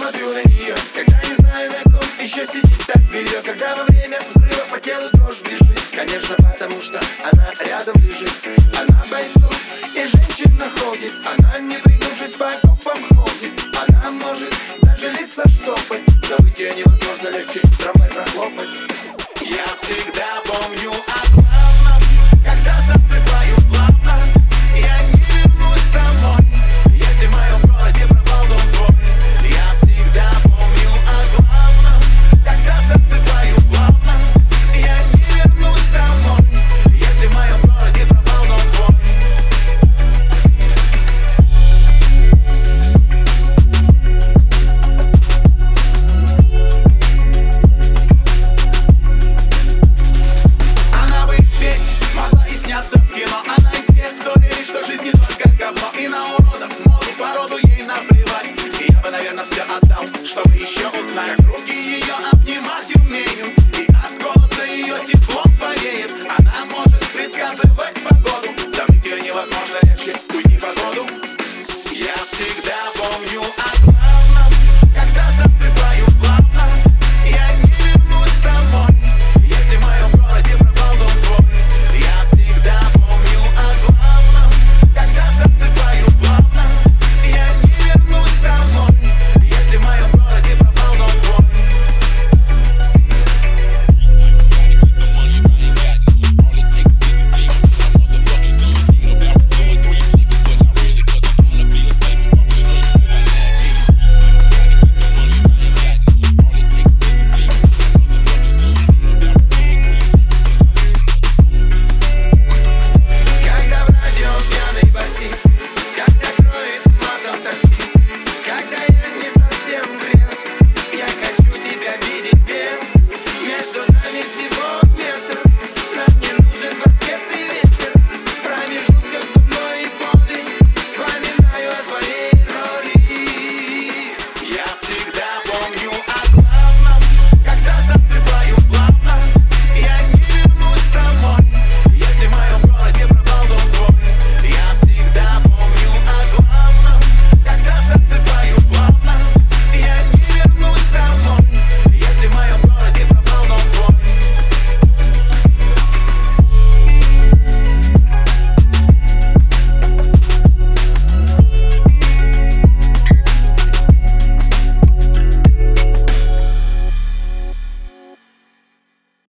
смотрю на нее, когда не знаю, на ком еще сидит так белье. Когда во время взрыва по телу дрожь бежит, конечно, потому что она рядом лежит. Она бойцов и женщин находит, она, не пригнувшись, по окопам ходит. Она может даже лица штопать, забыть ее невозможно, легче трамвай прохлопать. Я всегда помню одно.